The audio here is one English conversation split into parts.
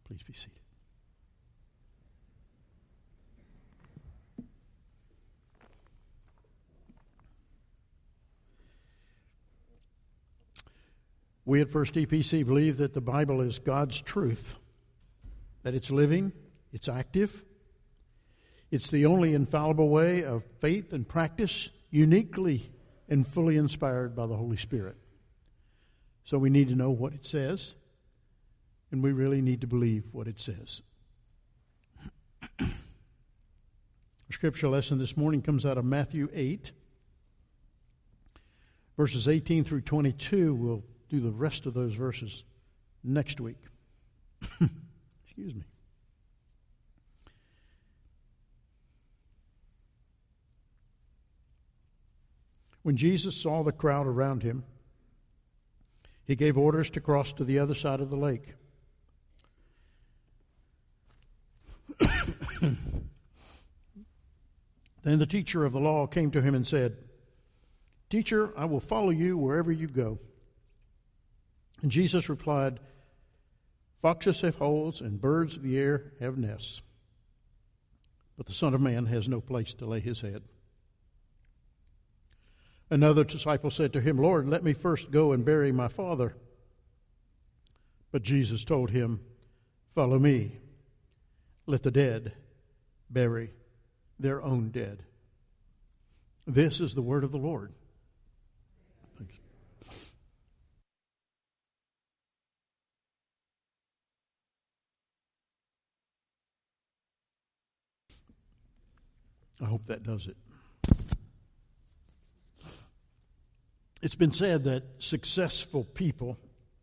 Please be seated. We at First EPC believe that the Bible is God's truth, that it's living, it's active, it's the only infallible way of faith and practice, uniquely and fully inspired by the Holy Spirit. So we need to know what it says, and we really need to believe what it says. Our scripture lesson this morning comes out of Matthew 8, verses 18 through 22. We'll do the rest of those verses next week. Excuse me. When Jesus saw the crowd around him, he gave orders to cross to the other side of the lake. Then the teacher of the law came to him and said, "Teacher, I will follow you wherever you go." And Jesus replied, "Foxes have holes and birds of the air have nests, but the Son of Man has no place to lay his head." Another disciple said to him, "Lord, let me first go and bury my father." But Jesus told him, "Follow me. Let the dead bury their own dead." This is the word of the Lord. Thanks. I hope that does it. It's been said that successful people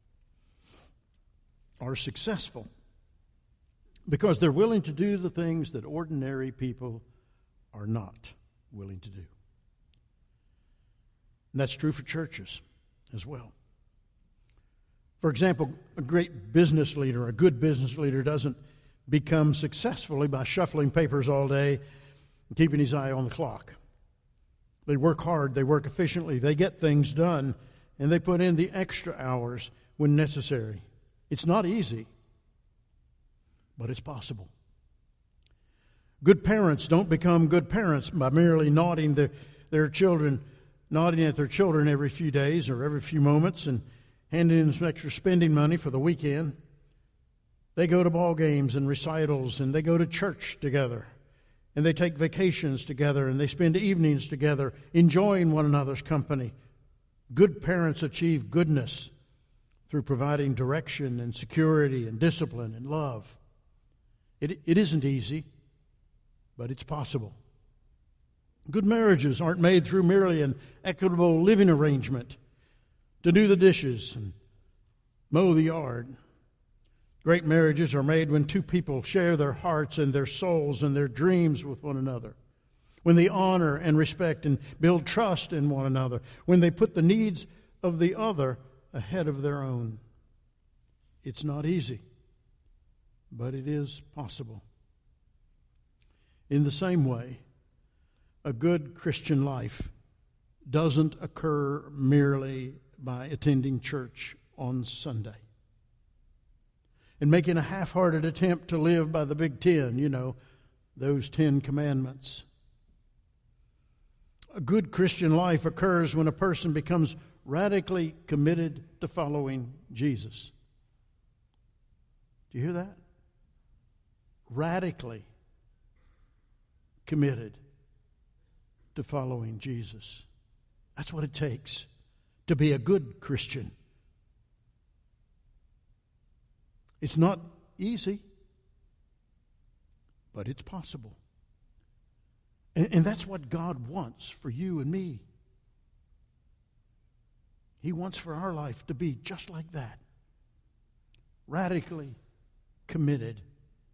are successful because they're willing to do the things that ordinary people are not willing to do. And that's true for churches as well. For example, a great business leader, a good business leader, doesn't become successfully by shuffling papers all day and keeping his eye on the clock. They work hard, they work efficiently, they get things done, and they put in the extra hours when necessary. It's not easy, but it's possible. Good parents don't become good parents by merely nodding at their children every few days or every few moments and handing them some extra spending money for the weekend. They go to ball games and recitals, and they go to church together. And they take vacations together, and they spend evenings together, enjoying one another's company. Good parents achieve goodness through providing direction and security and discipline and love. It isn't easy, but it's possible. Good marriages aren't made through merely an equitable living arrangement to do the dishes and mow the yard. Great marriages are made when two people share their hearts and their souls and their dreams with one another, when they honor and respect and build trust in one another, when they put the needs of the other ahead of their own. It's not easy, but it is possible. In the same way, a good Christian life doesn't occur merely by attending church on Sunday and making a half-hearted attempt to live by the Big Ten, those 10 commandments. A good Christian life occurs when a person becomes radically committed to following Jesus. Do you hear that? Radically committed to following Jesus. That's what it takes to be a good Christian. It's not easy, but it's possible. And that's what God wants for you and me. He wants for our life to be just like that. Radically committed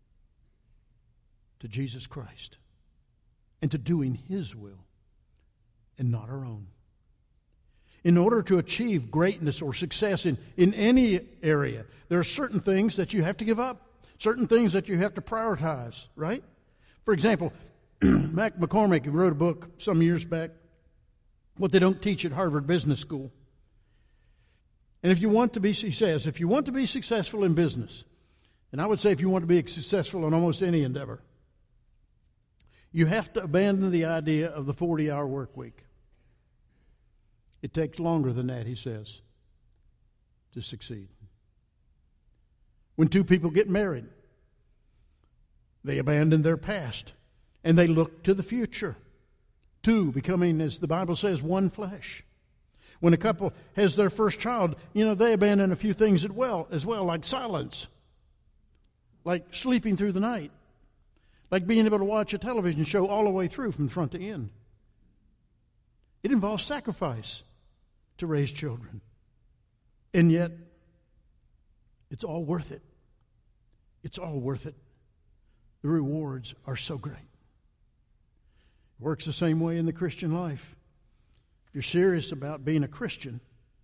to Jesus Christ and to doing His will and not our own. In order to achieve greatness or success in any area, there are certain things that you have to give up, certain things that you have to prioritize, right? For example, Mac McCormick wrote a book some years back, What They Don't Teach at Harvard Business School. And he says, if you want to be successful in business, And I would say if you want to be successful in almost any endeavor, you have to abandon the idea of the 40-hour work week. It takes longer than that, he says, to succeed. When two people get married, they abandon their past and they look to the future. Two becoming, as the Bible says, one flesh. When a couple has their first child, they abandon a few things as well, like silence, like sleeping through the night, like being able to watch a television show all the way through from front to end. It involves sacrifice to raise children. And yet, it's all worth it. It's all worth it. The rewards are so great. It works the same way in the Christian life. If you're serious about being a Christian,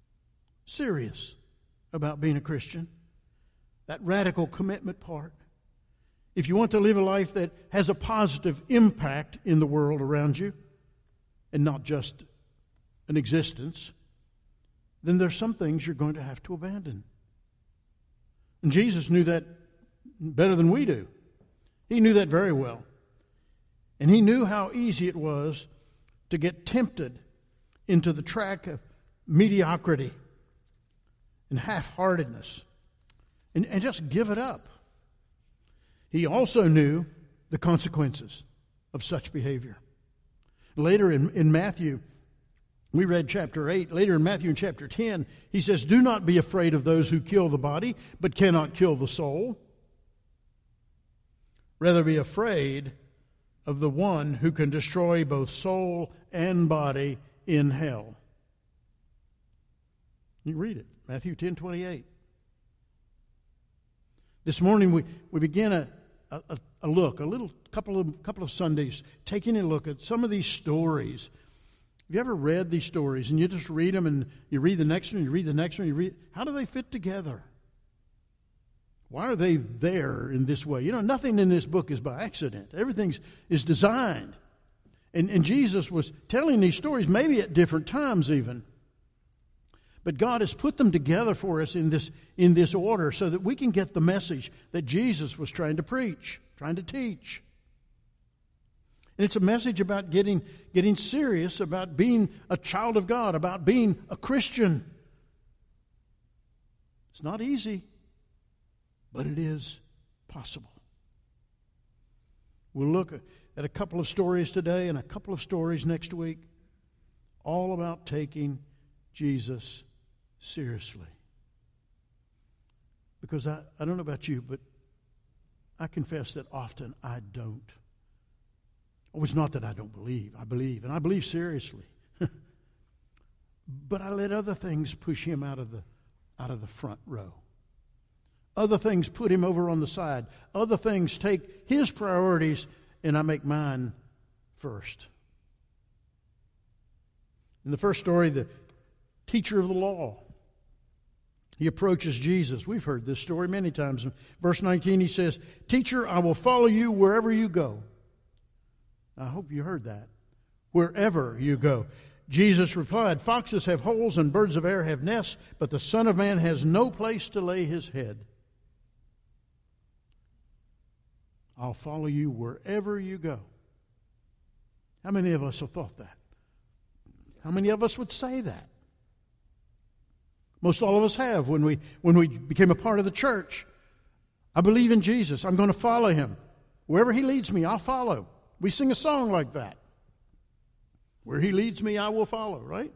that radical commitment part, if you want to live a life that has a positive impact in the world around you and not just an existence, then there's some things you're going to have to abandon. And Jesus knew that better than we do. He knew that very well. And he knew how easy it was to get tempted into the track of mediocrity and half-heartedness and just give it up. He also knew the consequences of such behavior. Later in Matthew, we read chapter 8. Later in Matthew in chapter 10, he says, "Do not be afraid of those who kill the body, but cannot kill the soul. Rather be afraid of the one who can destroy both soul and body in hell." You read it, Matthew 10:28. This morning we begin a couple of Sundays, taking a look at some of these stories. Have you ever read these stories and you just read them and you read the next one, you read the next one, how do they fit together? Why are they there in this way? Nothing in this book is by accident. Everything is designed. And Jesus was telling these stories maybe at different times even. But God has put them together for us in this order so that we can get the message that Jesus was trying to preach, trying to teach. And it's a message about getting serious about being a child of God, about being a Christian. It's not easy, but it is possible. We'll look at a couple of stories today and a couple of stories next week, all about taking Jesus seriously. Because I don't know about you, but I confess that often I don't. Oh, it's not that I don't believe. I believe, and I believe seriously. But I let other things push him out of the front row. Other things put him over on the side. Other things take his priorities, and I make mine first. In the first story, the teacher of the law, he approaches Jesus. We've heard this story many times. In verse 19, he says, "Teacher, I will follow you wherever you go." I hope you heard that. Wherever you go. Jesus replied, "Foxes have holes and birds of air have nests, but the Son of Man has no place to lay his head." I'll follow you wherever you go. How many of us have thought that? How many of us would say that? Most all of us have when we became a part of the church. I believe in Jesus. I'm going to follow him. Wherever he leads me, I'll follow. We sing a song like that. Where he leads me, I will follow, right?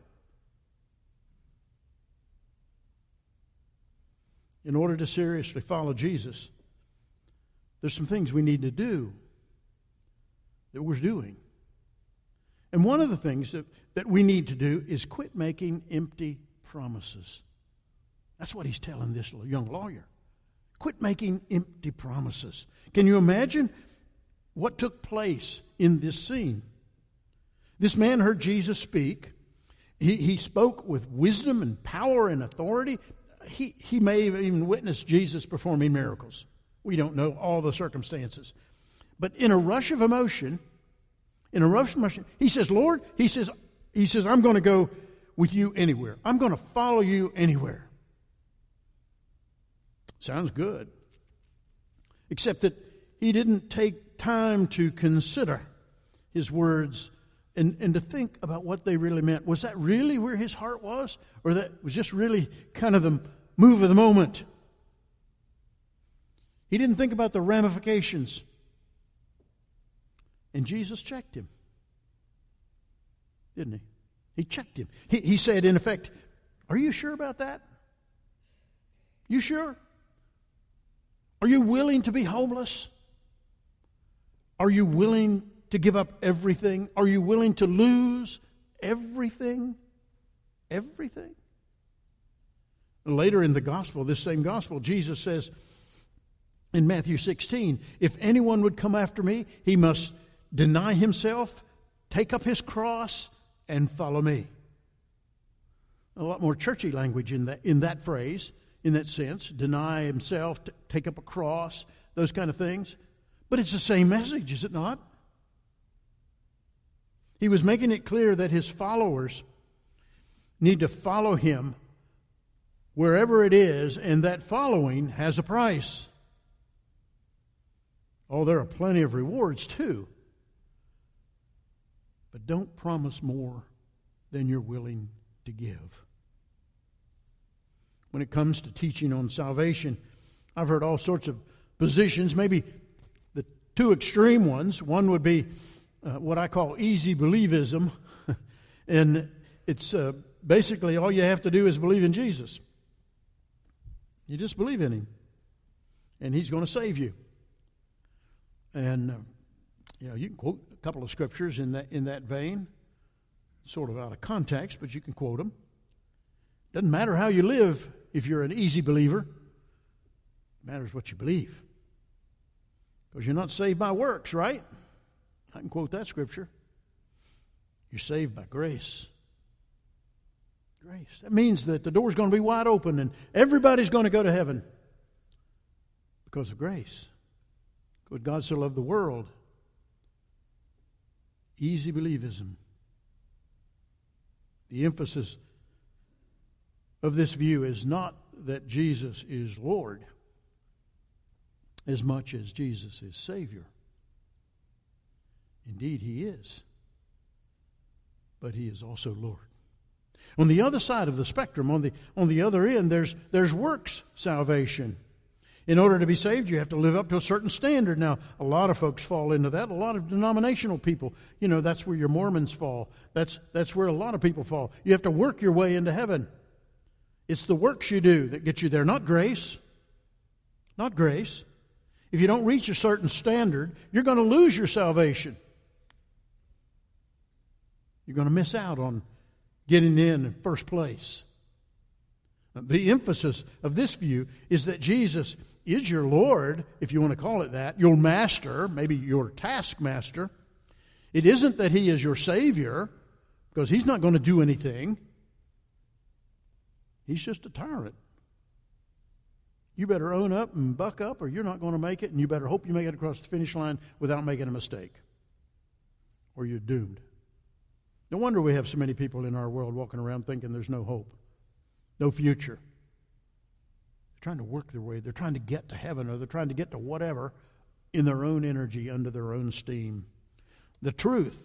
In order to seriously follow Jesus, there's some things we need to do that we're doing. And one of the things that we need to do is quit making empty promises. That's what he's telling this young lawyer. Quit making empty promises. Can you imagine what took place in this scene? This man heard Jesus speak. He spoke with wisdom and power and authority. He may have even witnessed Jesus performing miracles. We don't know all the circumstances. But in a rush of emotion, he says, "Lord," he says, "I'm going to go with you anywhere. I'm going to follow you anywhere." Sounds good. except that he didn't take time to consider his words and to think about what they really meant. Was that really where his heart was? Or that was just really kind of the move of the moment? He didn't think about the ramifications. And Jesus checked him. Didn't he? He checked him. He said, in effect, are you sure about that? You sure? Are you willing to be homeless? Are you willing to give up everything? Are you willing to lose everything? Everything? Later in the gospel, this same gospel, Jesus says in Matthew 16, if anyone would come after me, he must deny himself, take up his cross, and follow me. A lot more churchy language in that phrase, in that sense. Deny himself, take up a cross, those kind of things. But it's the same message, is it not? He was making it clear that his followers need to follow him wherever it is, and that following has a price. Oh, there are plenty of rewards too. But don't promise more than you're willing to give. When it comes to teaching on salvation, I've heard all sorts of positions, maybe the two extreme ones. One would be what I call easy believism, and it's basically all you have to do is believe in Jesus. You just believe in him, and he's going to save you. And you can quote a couple of scriptures in that vein, sort of out of context, but you can quote them. Doesn't matter how you live if you're an easy believer. It matters what you believe, because you're not saved by works, right? I can quote that scripture. You're saved by grace. Grace. That means that the door's going to be wide open and everybody's going to go to heaven because of grace. Because God so loved the world. Easy believism. The emphasis of this view is not that Jesus is Lord as much as Jesus is Savior. Indeed, he is. But he is also Lord. On the other side of the spectrum, on the other end, there's works salvation. In order to be saved, you have to live up to a certain standard. Now, a lot of folks fall into that. A lot of denominational people, that's where your Mormons fall. That's where a lot of people fall. You have to work your way into heaven. It's the works you do that get you there, not grace. Not grace. If you don't reach a certain standard, you're going to lose your salvation. You're going to miss out on getting in first place. The emphasis of this view is that Jesus is your Lord, if you want to call it that, your master, maybe your taskmaster. It isn't that he is your Savior, because he's not going to do anything. He's just a tyrant. You better own up and buck up, or you're not going to make it, and you better hope you make it across the finish line without making a mistake, or you're doomed. No wonder we have so many people in our world walking around thinking there's no hope, no future. They're trying to work their way. They're trying to get to heaven, or they're trying to get to whatever in their own energy, under their own steam. The truth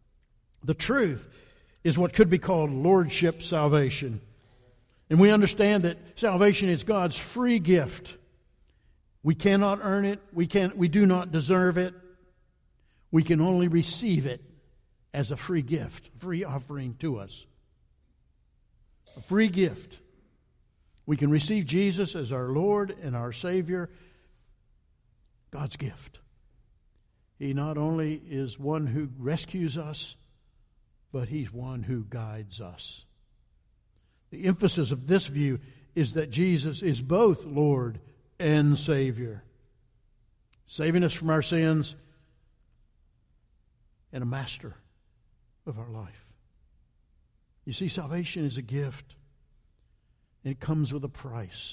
is what could be called lordship salvation. And we understand that salvation is God's free gift. We cannot earn it. We do not deserve it. We can only receive it as a free gift, free offering to us. A free gift. We can receive Jesus as our Lord and our Savior. God's gift. He not only is one who rescues us, but he's one who guides us. The emphasis of this view is that Jesus is both Lord and Savior, saving us from our sins and a master of our life. You see, salvation is a gift, and it comes with a price.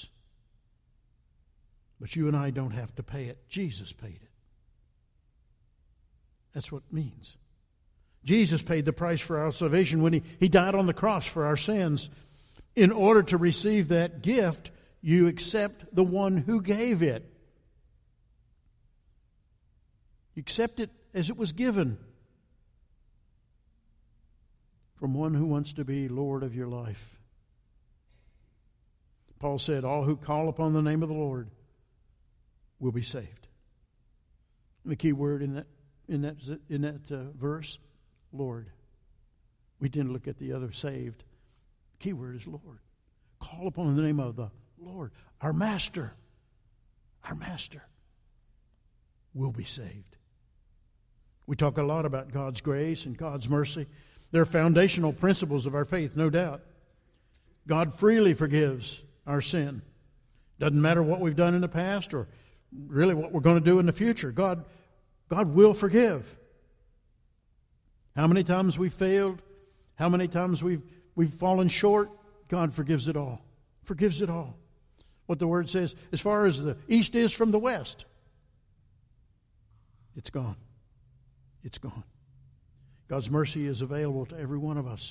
But you and I don't have to pay it. Jesus paid it. That's what it means. Jesus paid the price for our salvation when He died on the cross for our sins. In order to receive that gift, you accept the one who gave it. You accept it as it was given from one who wants to be Lord of your life. Paul said, all who call upon the name of the Lord will be saved. And the key word in that verse, Lord. We didn't look at the other saved. The key word is Lord. Call upon the name of the Lord. Our Master will be saved. We talk a lot about God's grace and God's mercy. They're foundational principles of our faith, no doubt. God freely forgives our sin. Doesn't matter what we've done in the past or really what we're going to do in the future. God will forgive. How many times we've failed, how many times we've fallen short, God forgives it all. Forgives it all. What the Word says, as far as the east is from the west, it's gone. It's gone. God's mercy is available to every one of us.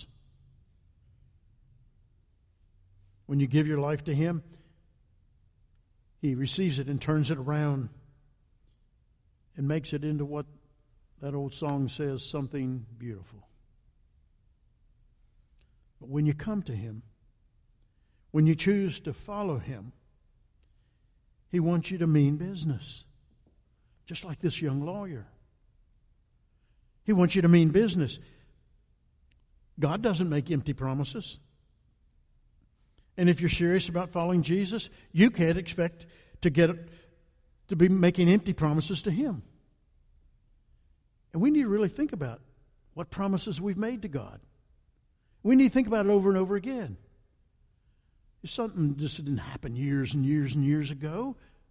When you give your life to Him, He receives it and turns it around and makes it into what that old song says, something beautiful. But when you come to Him, when you choose to follow Him, He wants you to mean business. Just like this young lawyer. He wants you to mean business. God doesn't make empty promises. And if you're serious about following Jesus, you can't expect to be making empty promises to Him. And we need to really think about what promises we've made to God. We need to think about it over and over again. It's something that just didn't happen years and years and years ago.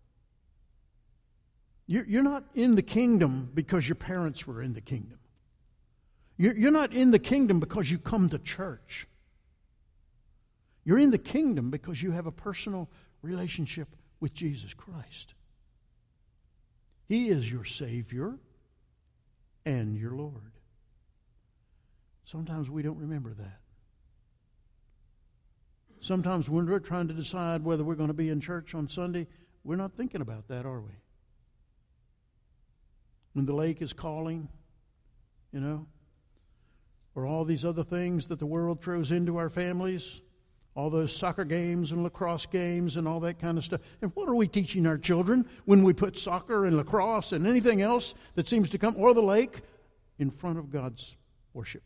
You're not in the kingdom because your parents were in the kingdom. You're not in the kingdom because you come to church. You're in the kingdom because you have a personal relationship with Jesus Christ. He is your Savior and your Lord. Sometimes we don't remember that. Sometimes when we're trying to decide whether we're going to be in church on Sunday, we're not thinking about that, are we? When the lake is calling, or all these other things that the world throws into our families, all those soccer games and lacrosse games and all that kind of stuff. And what are we teaching our children when we put soccer and lacrosse and anything else that seems to come, or the lake, in front of God's worship?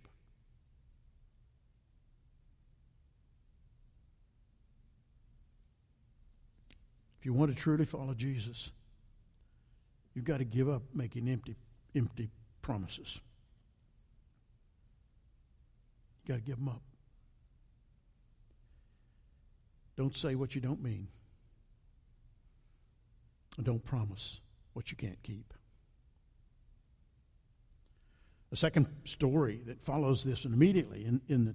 If you want to truly follow Jesus, you've got to give up making empty promises. You've got to give them up. Don't say what you don't mean. And don't promise what you can't keep. The second story that follows this immediately in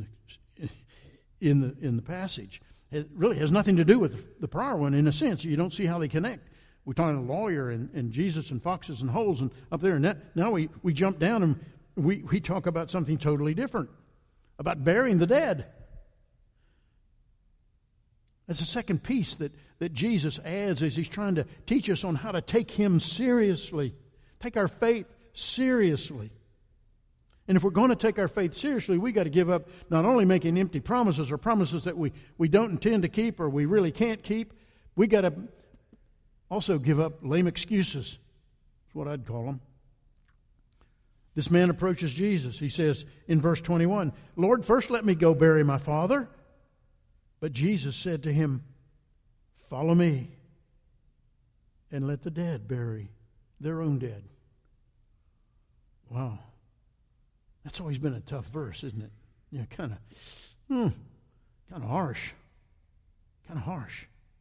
the passage, it really has nothing to do with the prior one in a sense. You don't see how they connect. We're talking a lawyer and Jesus and foxes and holes and up there. And now we jump down and we talk about something totally different, about burying the dead. That's the second piece that Jesus adds as He's trying to teach us on how to take Him seriously, take our faith seriously. And if we're going to take our faith seriously, we got to give up not only making empty promises or promises that we don't intend to keep or we really can't keep, we got to also give up lame excuses. That's what I'd call them. This man approaches Jesus. He says in verse 21, "Lord, first let me go bury my father." But Jesus said to him, "Follow me and let the dead bury their own dead." Wow. That's always been a tough verse, isn't it? Yeah, kind of harsh. Kind of harsh.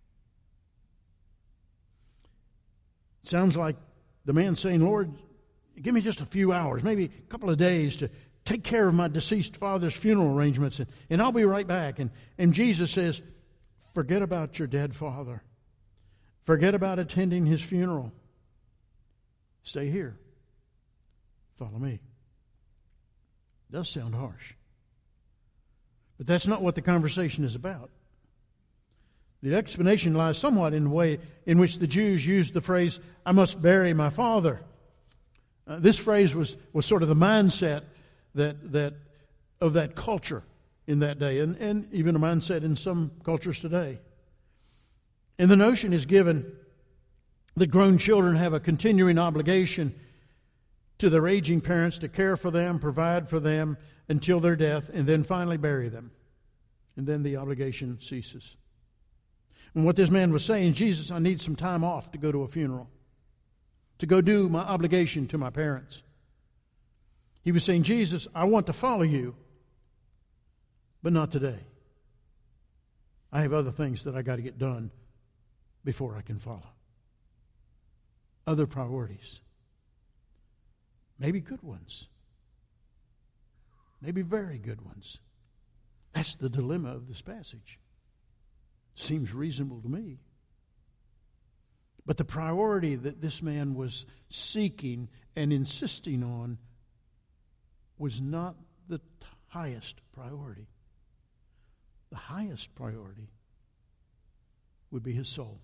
It sounds like the man saying, "Lord, give me just a few hours, maybe a couple of days to take care of my deceased father's funeral arrangements, and I'll be right back." And Jesus says, forget about your dead father. Forget about attending his funeral. Stay here. Follow me. It does sound harsh. But that's not what the conversation is about. The explanation lies somewhat in the way in which the Jews used the phrase, "I must bury my father." This phrase was sort of the mindset that of that culture in that day, and even a mindset in some cultures today. And the notion is given that grown children have a continuing obligation to their aging parents to care for them, provide for them until their death, and then finally bury them. And then the obligation ceases. And what this man was saying, Jesus, I need some time off to go to a funeral, to go do my obligation to my parents. He was saying, Jesus, I want to follow you, but not today. I have other things that I got to get done before I can follow. Other priorities. Maybe good ones. Maybe very good ones. That's the dilemma of this passage. Seems reasonable to me. But the priority that this man was seeking and insisting on was not the highest priority. The highest priority would be his soul,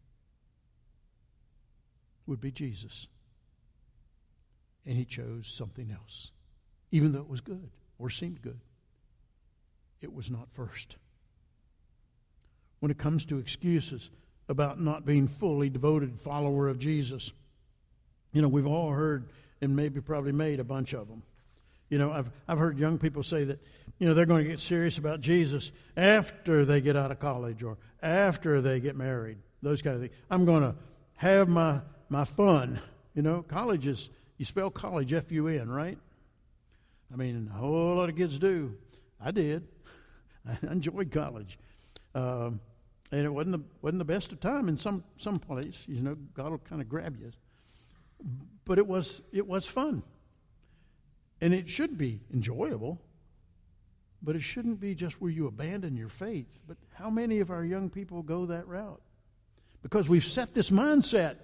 would be Jesus. And he chose something else, even though it was good or seemed good. It was not first. When it comes to excuses about not being fully devoted follower of Jesus, we've all heard and maybe probably made a bunch of them. I've heard young people say that, they're going to get serious about Jesus after they get out of college or after they get married, those kind of things. I'm going to have my fun. College is, you spell college F-U-N, right? I mean, a whole lot of kids do. I did. I enjoyed college. And it wasn't the best of time in some place. God will kind of grab you. But it was fun. And it should be enjoyable. But it shouldn't be just where you abandon your faith. But how many of our young people go that route? Because we've set this mindset.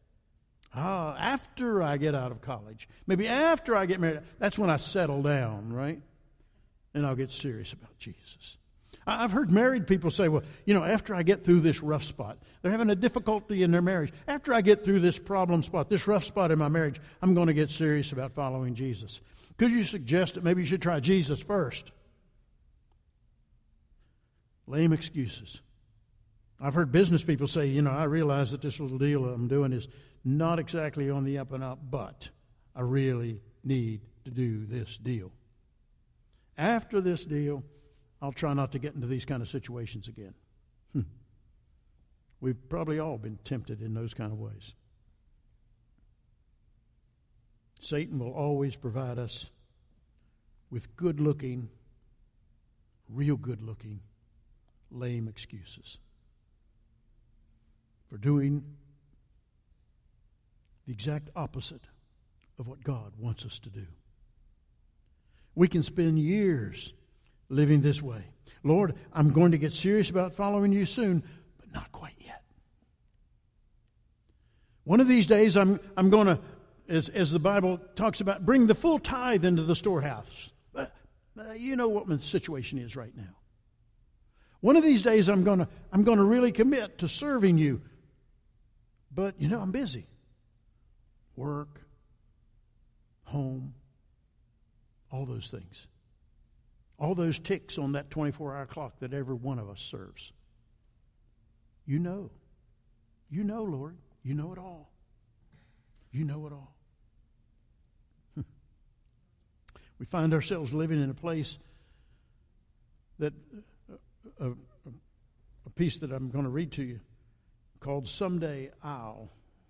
After I get out of college, maybe after I get married, that's when I settle down, right? And I'll get serious about Jesus. I've heard married people say, well, after I get through this rough spot, they're having a difficulty in their marriage. After I get through this problem spot, this rough spot in my marriage, I'm going to get serious about following Jesus. Could you suggest that maybe you should try Jesus first? Lame excuses. I've heard business people say, I realize that this little deal I'm doing is not exactly on the up and up, but I really need to do this deal. After this deal, I'll try not to get into these kind of situations again. We've probably all been tempted in those kind of ways. Satan will always provide us with good-looking, real good-looking, lame excuses for doing the exact opposite of what God wants us to do. We can spend years living this way. Lord, I'm going to get serious about following you soon, but not quite yet. One of these days I'm going to, as the Bible talks about, bring the full tithe into the storehouse. You know what my situation is right now. One of these days I'm going to really commit to serving you. But, I'm busy. Work, home, all those things. All those ticks on that 24-hour clock that every one of us serves. You know, Lord. You know it all. You know it all. We find ourselves living in a place that a piece that I'm going to read to you called Someday I'll.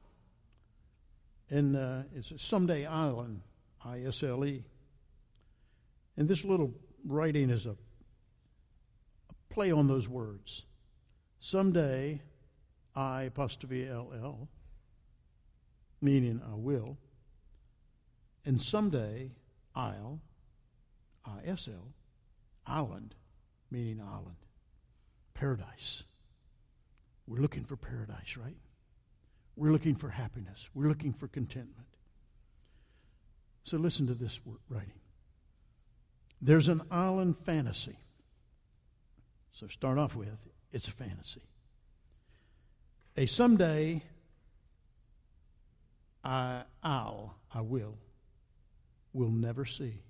And it's Someday Island, I-S-L-E. And this little writing is a play on those words. Someday, I''L-L, meaning I will. And someday, I'll, I-S-L, island, meaning island. Paradise. We're looking for paradise, right? We're looking for happiness. We're looking for contentment. So listen to this writing. There's an island fantasy. So start off with, it's a fantasy. A someday I will never see.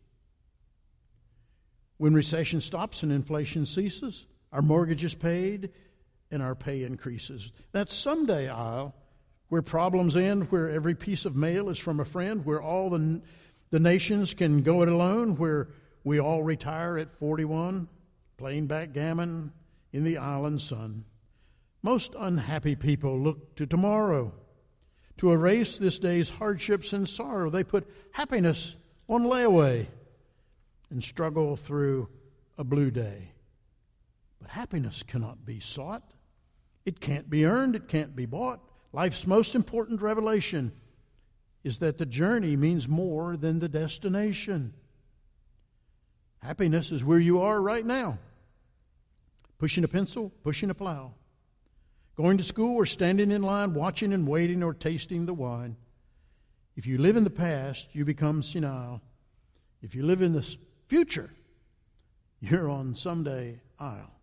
When recession stops and inflation ceases, our mortgage is paid and our pay increases. That someday I'll, where problems end, where every piece of mail is from a friend, where all the nations can go it alone, where we all retire at 41, playing backgammon in the island sun. Most unhappy people look to tomorrow to erase this day's hardships and sorrow. They put happiness on layaway and struggle through a blue day. But happiness cannot be sought. It can't be earned. It can't be bought. Life's most important revelation is that the journey means more than the destination. Happiness is where you are right now. Pushing a pencil, pushing a plow. Going to school or standing in line, watching and waiting or tasting the wine. If you live in the past, you become senile. If you live in the future, you're on someday aisle.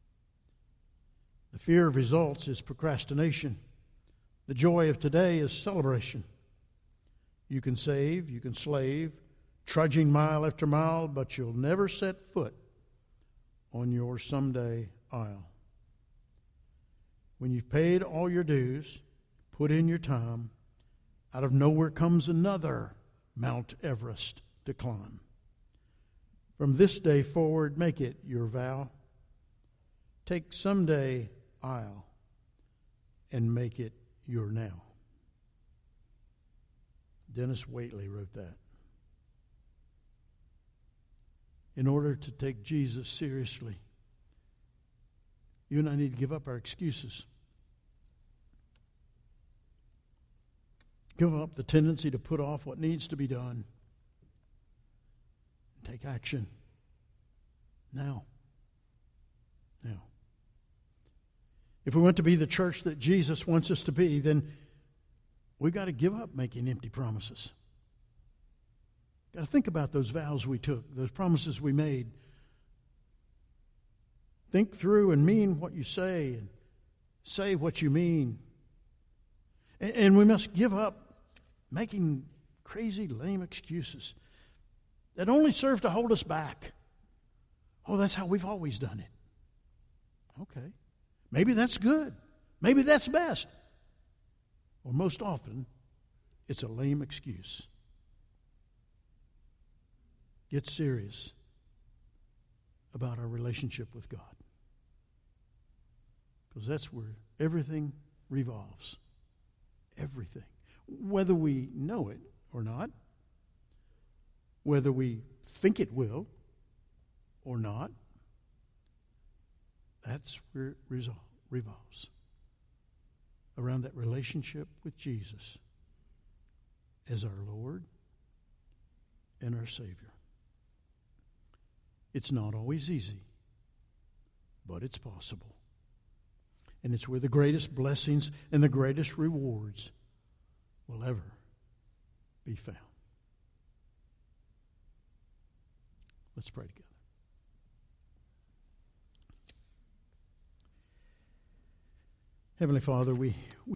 The fear of results is procrastination. The joy of today is celebration. You can save, you can slave, trudging mile after mile, but you'll never set foot on your someday aisle. When you've paid all your dues, put in your time, out of nowhere comes another Mount Everest to climb. From this day forward, make it your vow. Take someday aisle and make it your now. Dennis Waitley wrote that. In order to take Jesus seriously, you and I need to give up our excuses. Give up the tendency to put off what needs to be done. Take action. Now. Now. If we want to be the church that Jesus wants us to be, then we've got to give up making empty promises. Got to think about those vows we took, those promises we made. Think through and mean what you say and say what you mean. And we must give up making crazy, lame excuses that only serve to hold us back. Oh, that's how we've always done it. Okay. Maybe that's good. Maybe that's best. Or most often, it's a lame excuse. Get serious about our relationship with God. Because that's where everything revolves. Everything. Whether we know it or not, whether we think it will or not, that's where it revolves. Around that relationship with Jesus as our Lord and our Savior. It's not always easy, but it's possible. And it's where the greatest blessings and the greatest rewards will ever be found. Let's pray together. Heavenly Father, we